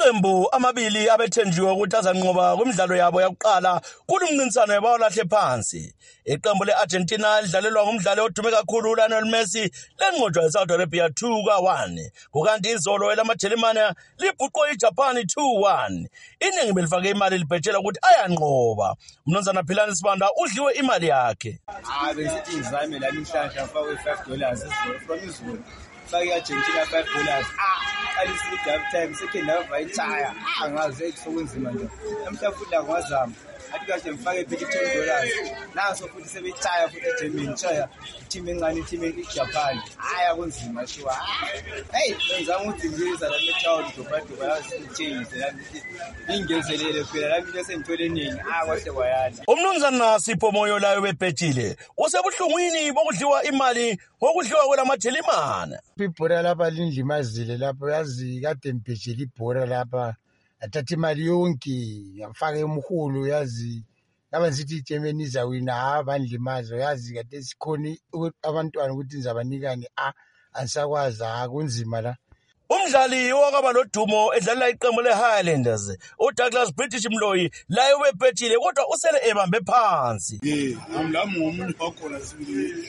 Amaqembu amabili abethenjiwe ukuthi azanqoba kumidlalo yabo yokuqala kulumncintiswano yabawolahle phansi. Iqembu le-Argentina lidlalelwa ngumdlali odume kakhulu uLionel Messi lenqotshwa eSaudi Arabia 2-1. Kukanti izolo elamaJalimane libhuqwe iJapan 2-1. Iningi belifake imali libhetshela ukuthi ayanqoba. Mnumzana Philani Sibanda udliwe imali yakhe. Besithi ngizame la namhlanje afakwe $5 from izolo. Fake Argentina $5. Alisi half time second half ayithaya. Angazi ekusokwenza nje. Namhlanje futhi angwazama. Athi kahle ngifake phethi $10. Naso futhi sebethaya futhi eGermany chaya. Team engane team eJapan. Aya kunzima shiwa. Hey, ngizama ukuthi ngizisa la mechawo doba yasitshengise la ingezelele phela la mina sengithole eningi. Kwahle kwayana. Umnumzana Sipho Moyo layo bebhetshile. Usebuhlungwini bokudliwa imali ngokudliwa kwelamaJalimane. Ibhora lapha lindlimazile lapho yazi kade ngibhetshela ibhora lapha. Athatha imali yonke yamfaka emhulu yazi yaba ngithi iGermany izawina bandlimazo yazi kade sikhona abantwana ukuthi nizabanikani ansakwazi kunzima la. Umdlali owakaba lodumo edlalela iqembu leHighlanders uDouglas British Mloyi laye ubebhetshile kodwa usele ebambe phansi. Nami ngomuntu wakhona sibili.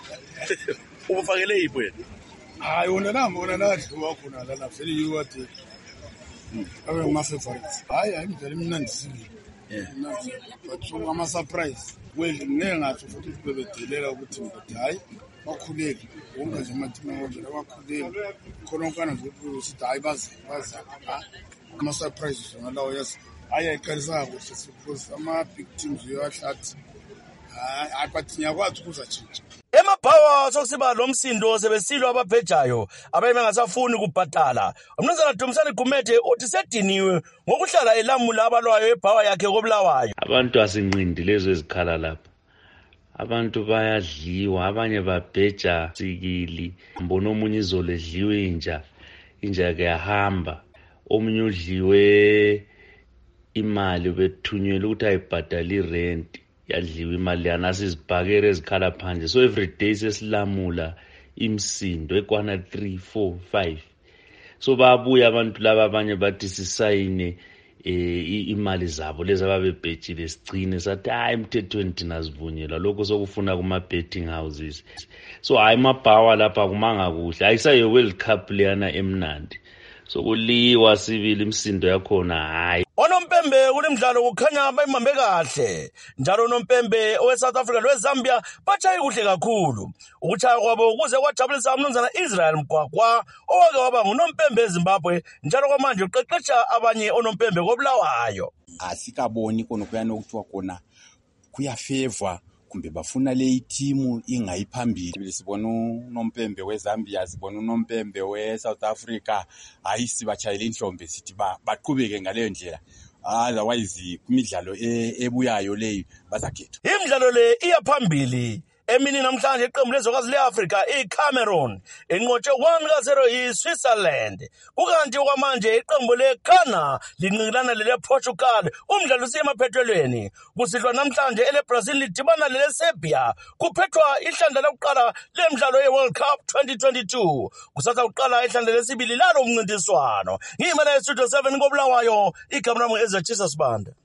Ubufakele ipho yena? Wona nami wakhona la vele yiwathi abe ngama-favorites. Imidlalo emnandi sibili. But ama-surprise. Ngingathi futhi bebedelela ukuthi hayi bakhulele. Wonke nje amathimi ngendlela bakhulele. Khona onkana nje ukuthi hayi baze. Ama-surprises ngalawo yazi. Ayiqalisa kuhle because ama-big teams uyahlathi. But ngiyakwazi ukuzatshintsha. Emabhawa sokusiba lomsindo sebesilwa ababhejayo abayime ngasafuni kubhadala. Umnumzana Dumisani Gumede uthi sediniwe ngokuhlala elamula abalwayo ebhawa yakhe kobulawayo. Abantu asinqindi lezo ezikhala lapha. Abantu bayadliwa, abanye babheja sikili. Mbona omunye izolo edliwe inja ke yahamba. Omunye udliwe imali bethunyelwa ukuthi ayibhadala irent. Yadliwa imali yana sizibhakere ezikhala phandle. So every day sesilamula imsindo ekwana 3, 4, 5. So babuya abantu laba abanye bathi sisayine imali zabo lezi ababebhetshile sigcine sathi emthethweni thina sivunyelwa lokho sokufuna kuma betting houses. So mabhawa lapha kumanga kuhle ayisaye World Cup leyana emnandi. So kuliwa sibili imsindo yakhona Onompembe kulemidlalo kukhanya bayimambe kahle. Njalo unompembe oweSouth Africa loweZambia batshaye kuhle kakhulu. Ukuchaya kwabo kuze kwajabulisa umnumzana Israel Mgwagwa owake waba ngunompembe eZimbabwe njalo kwamanje uqeqesha abanye onompembe kobulawayo. Asikaboni konokuyana ukuthiwa khona kuyafeva kumbe bafuna le team ingayiphambili. Sibona unompembe weZambia, sibona unompembe weSouth Africa, sibachayela inhlombe sithi baqhubeke ngaleyo ndlela. Otherwise kumidlalo ebuyayo leyo bazakhetha. Imidlalo le iyaphambili. Emini namhlanje iqembu lezokwazi le-Africa iCameroon enqotshe 1-0 yiSwitzerland. Kukanti okwamanje iqembu leGhana linqikilana lelePortugal. Umdlalo usiye emaphethelweni. Kusihlwa namhlanje eleBrazil lidibana leleSerbia. Kuphethwa ihlandla lokuqala lemidlalo yeWorld Cup 2022. Kusatha uqala ihlandla lesibili lalo umncintiswano. Ngiyimana yeStudio 7 kobulawayo igama lami eZachisa Sibanda.